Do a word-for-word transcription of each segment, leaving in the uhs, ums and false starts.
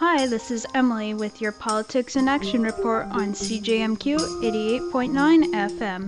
Hi, this is Emily with your Politics in Action report on C J M Q eighty-eight point nine F M.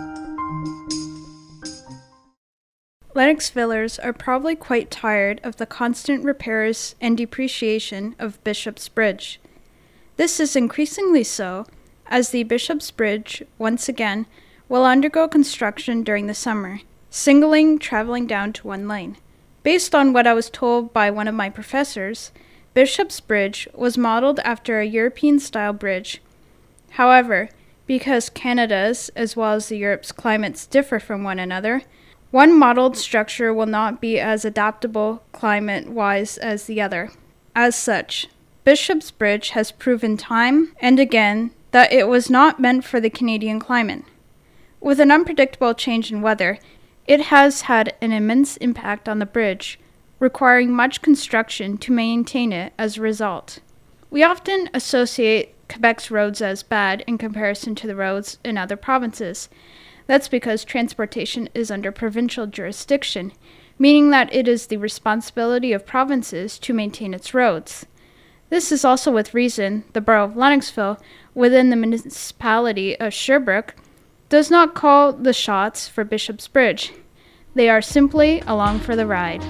Lennoxvillers are probably quite tired of the constant repairs and depreciation of Bishop's Bridge. This is increasingly so, as the Bishop's Bridge, once again, will undergo construction during the summer, singling traveling down to one lane. Based on what I was told by one of my professors, Bishop's Bridge was modeled after a European-style bridge. However, because Canada's as well as the Europe's climates differ from one another, one modeled structure will not be as adaptable climate-wise as the other. As such, Bishop's Bridge has proven time and again that it was not meant for the Canadian climate. With an unpredictable change in weather, it has had an immense impact on the bridge, requiring much construction to maintain it as a result. We often associate Quebec's roads as bad in comparison to the roads in other provinces. That's because transportation is under provincial jurisdiction, meaning that it is the responsibility of provinces to maintain its roads. This is also with reason the borough of Lennoxville, within the municipality of Sherbrooke, does not call the shots for Bishop's Bridge. They are simply along for the ride.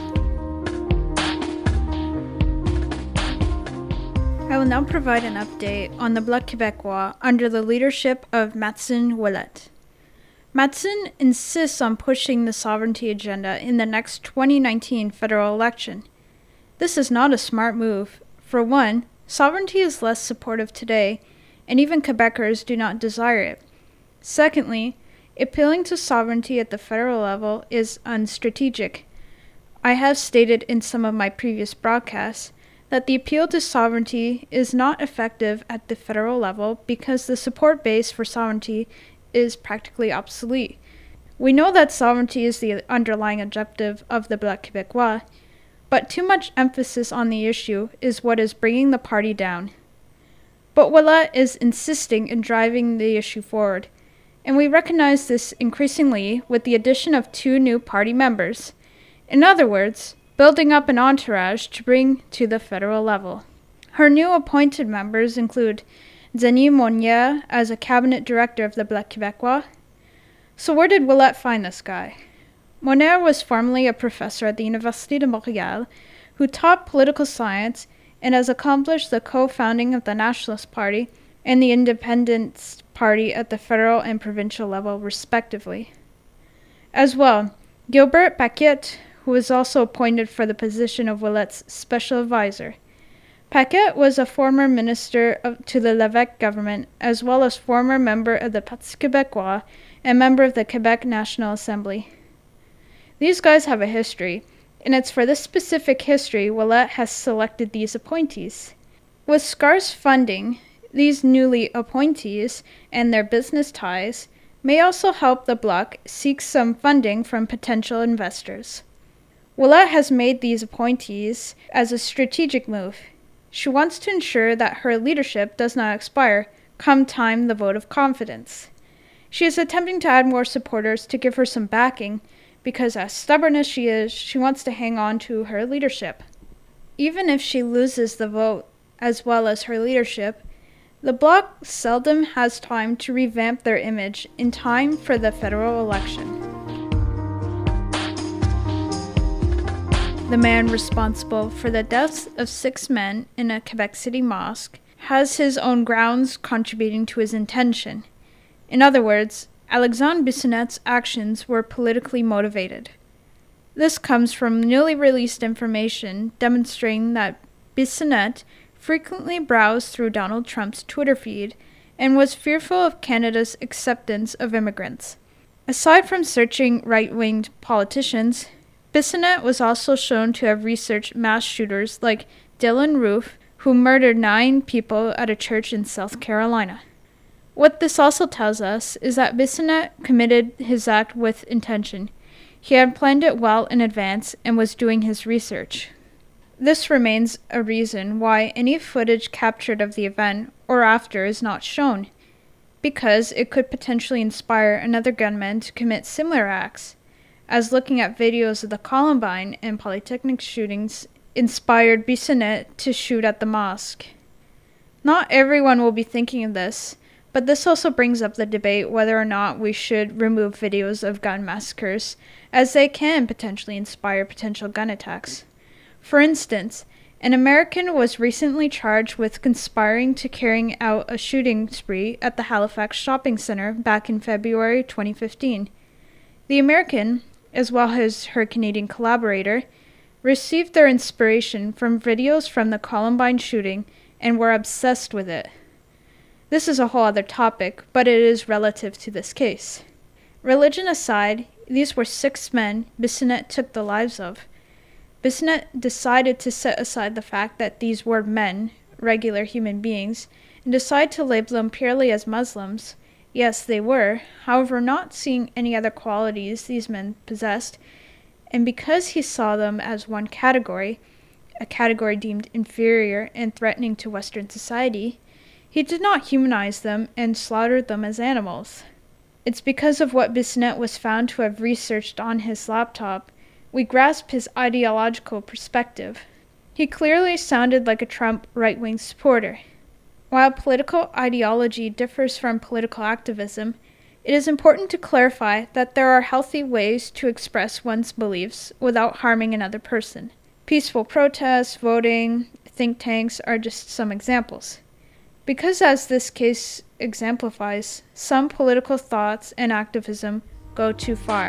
I will now provide an update on the Bloc Québécois under the leadership of Matson Ouellette. Matson insists on pushing the sovereignty agenda in the next twenty nineteen federal election. This is not a smart move. For one, sovereignty is less supportive today, and even Quebecers do not desire it. Secondly, appealing to sovereignty at the federal level is unstrategic. I have stated in some of my previous broadcasts that the appeal to sovereignty is not effective at the federal level because the support base for sovereignty is practically obsolete. We know that sovereignty is the underlying objective of the Bloc Québécois, but too much emphasis on the issue is what is bringing the party down. But Ouellette is insisting in driving the issue forward, and we recognize this increasingly with the addition of two new party members. In other words, building up an entourage to bring to the federal level. Her new appointed members include Denis Monnier as a cabinet director of the Bloc Québécois. So where did Ouellette find this guy? Monnier was formerly a professor at the Université de Montréal who taught political science and has accomplished the co-founding of the Nationalist Party and the Independence Party at the federal and provincial level, respectively. As well, Gilbert Paquette, who was also appointed for the position of Ouellette's special advisor. Paquette was a former minister of, to the Lévesque government, as well as former member of the Parti Québécois and member of the Quebec National Assembly. These guys have a history, and it's for this specific history Ouellette has selected these appointees. With scarce funding, these newly appointees and their business ties may also help the Bloc seek some funding from potential investors. Ouellette has made these appointees as a strategic move. She wants to ensure that her leadership does not expire come time the vote of confidence. She is attempting to add more supporters to give her some backing because, as stubborn as she is, she wants to hang on to her leadership. Even if she loses the vote as well as her leadership, the Bloc seldom has time to revamp their image in time for the federal election. The man responsible for the deaths of six men in a Quebec City mosque has his own grounds contributing to his intention. In other words, Alexandre Bissonnette's actions were politically motivated. This comes from newly released information demonstrating that Bissonnette frequently browsed through Donald Trump's Twitter feed and was fearful of Canada's acceptance of immigrants. Aside from searching right-winged politicians, Bissonnette was also shown to have researched mass shooters like Dylan Roof, who murdered nine people at a church in South Carolina. What this also tells us is that Bissonnette committed his act with intention. He had planned it well in advance and was doing his research. This remains a reason why any footage captured of the event or after is not shown, because it could potentially inspire another gunman to commit similar acts, as looking at videos of the Columbine and Polytechnic shootings inspired Bissonnette to shoot at the mosque. Not everyone will be thinking of this, but this also brings up the debate whether or not we should remove videos of gun massacres, as they can potentially inspire potential gun attacks. For instance, an American was recently charged with conspiring to carrying out a shooting spree at the Halifax shopping center back in February twenty fifteen. The American, as well as her Canadian collaborator, received their inspiration from videos from the Columbine shooting and were obsessed with it. This is a whole other topic, but it is relative to this case. Religion aside, these were six men Bissonnette took the lives of. Bissonnette decided to set aside the fact that these were men, regular human beings, and decide to label them purely as Muslims. Yes, they were, however, not seeing any other qualities these men possessed, and because he saw them as one category, a category deemed inferior and threatening to Western society, he did not humanize them and slaughtered them as animals. It's because of what Bissonnette was found to have researched on his laptop we grasp his ideological perspective. He clearly sounded like a Trump right-wing supporter. While political ideology differs from political activism, it is important to clarify that there are healthy ways to express one's beliefs without harming another person. Peaceful protests, voting, think tanks are just some examples. Because, as this case exemplifies, some political thoughts and activism go too far.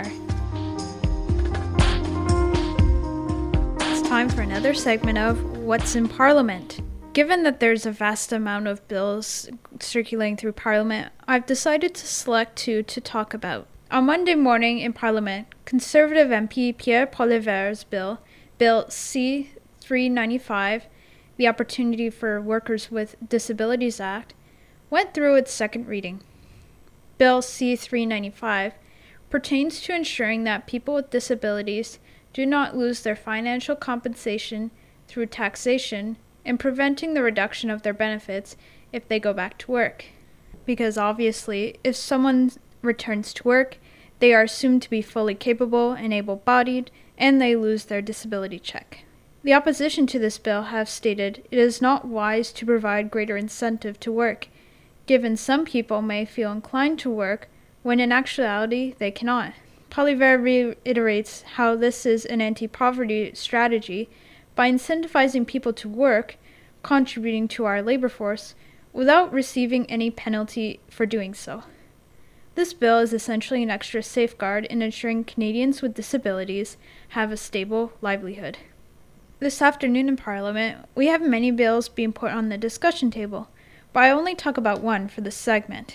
It's time for another segment of What's in Parliament. Given that there's a vast amount of bills circulating through Parliament, I've decided to select two to talk about. On Monday morning in Parliament, Conservative M P Pierre Poilievre's bill, Bill C three ninety-five, the Opportunity for Workers with Disabilities Act, went through its second reading. Bill C three ninety-five pertains to ensuring that people with disabilities do not lose their financial compensation through taxation and preventing the reduction of their benefits if they go back to work. Because obviously, if someone returns to work, they are assumed to be fully capable and able-bodied, and they lose their disability check. The opposition to this bill have stated it is not wise to provide greater incentive to work, given some people may feel inclined to work when in actuality they cannot. Poilievre reiterates how this is an anti-poverty strategy by incentivizing people to work, contributing to our labor force, without receiving any penalty for doing so. This bill is essentially an extra safeguard in ensuring Canadians with disabilities have a stable livelihood. This afternoon in Parliament, we have many bills being put on the discussion table, but I only talk about one for this segment.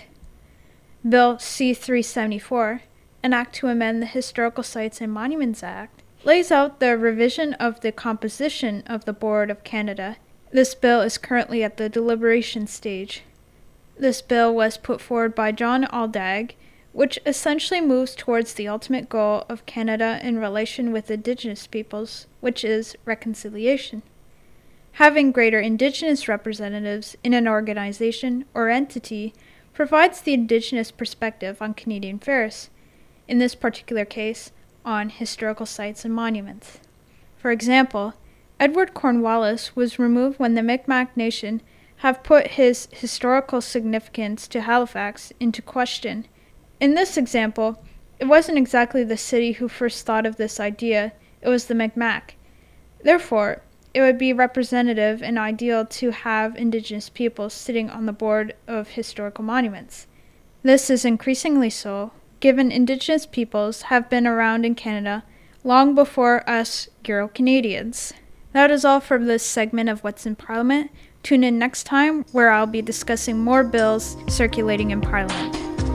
Bill C three seventy-four, an act to amend the Historical Sites and Monuments Act, lays out the revision of the composition of the Board of Canada. This bill is currently at the deliberation stage. This bill was put forward by John Aldag, which essentially moves towards the ultimate goal of Canada in relation with Indigenous peoples, which is reconciliation. Having greater Indigenous representatives in an organization or entity provides the Indigenous perspective on Canadian affairs, in this particular case, on historical sites and monuments. For example, Edward Cornwallis was removed when the Mi'kmaq Nation have put his historical significance to Halifax into question. In this example, it wasn't exactly the city who first thought of this idea, it was the Mi'kmaq. Therefore, it would be representative and ideal to have Indigenous peoples sitting on the board of historical monuments. This is increasingly so, given Indigenous peoples have been around in Canada long before us Euro-Canadians. That is all for this segment of What's in Parliament. Tune in next time, where I'll be discussing more bills circulating in Parliament.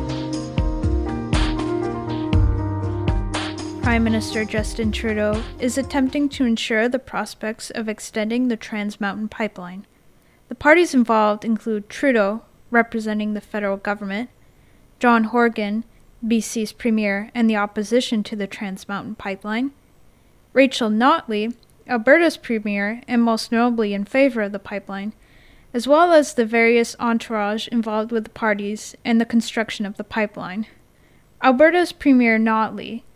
Prime Minister Justin Trudeau is attempting to ensure the prospects of extending the Trans Mountain Pipeline. The parties involved include Trudeau, representing the federal government, John Horgan, B C's Premier and the opposition to the Trans Mountain Pipeline, Rachel Notley, Alberta's Premier and most notably in favor of the pipeline, as well as the various entourage involved with the parties and the construction of the pipeline. Alberta's Premier Notley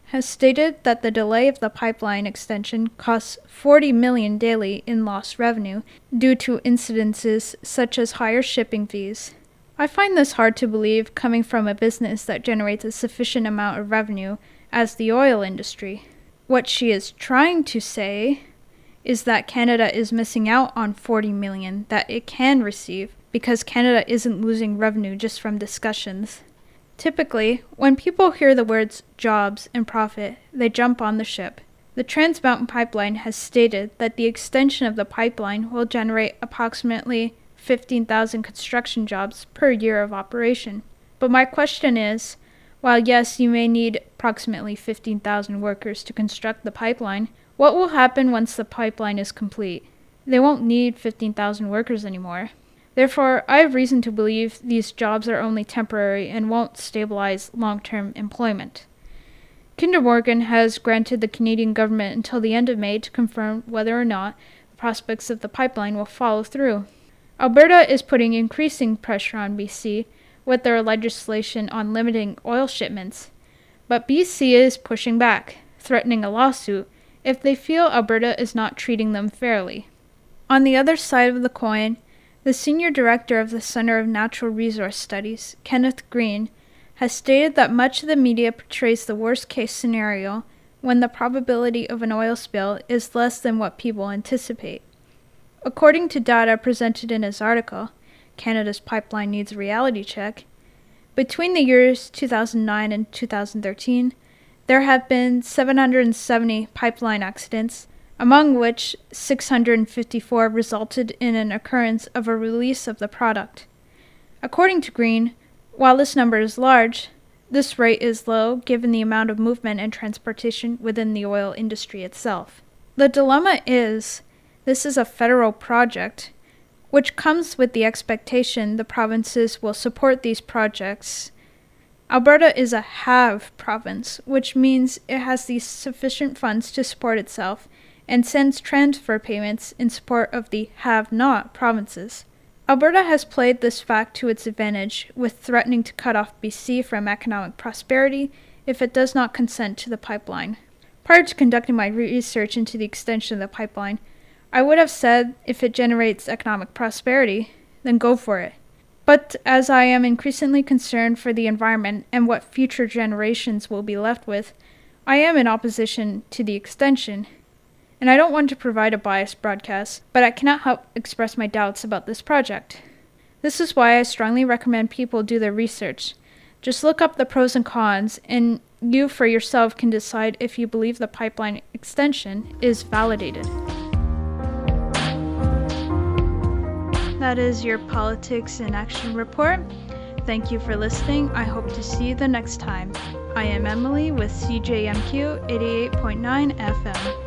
has stated that the delay of the pipeline extension costs forty million dollars daily in lost revenue due to incidences such as higher shipping fees. I find this hard to believe coming from a business that generates a sufficient amount of revenue as the oil industry. What she is trying to say is that Canada is missing out on forty million dollars that it can receive because Canada isn't losing revenue just from discussions. Typically, when people hear the words jobs and profit, they jump on the ship. The Trans Mountain Pipeline has stated that the extension of the pipeline will generate approximately fifteen thousand construction jobs per year of operation. But my question is, while yes, you may need approximately fifteen thousand workers to construct the pipeline, what will happen once the pipeline is complete? They won't need fifteen thousand workers anymore. Therefore, I have reason to believe these jobs are only temporary and won't stabilize long-term employment. Kinder Morgan has granted the Canadian government until the end of May to confirm whether or not the prospects of the pipeline will follow through. Alberta is putting increasing pressure on B C with their legislation on limiting oil shipments, but B C is pushing back, threatening a lawsuit if they feel Alberta is not treating them fairly. On the other side of the coin, the senior director of the Centre of Natural Resource Studies, Kenneth Green, has stated that much of the media portrays the worst-case scenario when the probability of an oil spill is less than what people anticipate. According to data presented in his article, Canada's Pipeline Needs a Reality Check, between the years two thousand nine and two thousand thirteen, there have been seven hundred seventy pipeline accidents, among which six hundred fifty-four resulted in an occurrence of a release of the product. According to Green, while this number is large, this rate is low given the amount of movement and transportation within the oil industry itself. The dilemma is, this is a federal project, which comes with the expectation the provinces will support these projects. Alberta is a have province, which means it has the sufficient funds to support itself and sends transfer payments in support of the have-not provinces. Alberta has played this fact to its advantage, with threatening to cut off B C from economic prosperity if it does not consent to the pipeline. Prior to conducting my research into the extension of the pipeline, I would have said if it generates economic prosperity, then go for it. But as I am increasingly concerned for the environment and what future generations will be left with, I am in opposition to the extension. And I don't want to provide a biased broadcast, but I cannot help express my doubts about this project. This is why I strongly recommend people do their research. Just look up the pros and cons, and you for yourself can decide if you believe the pipeline extension is validated. That is your Politics in Action report. Thank you for listening. I hope to see you the next time. I am Emily with C J M Q eighty-eight point nine F M.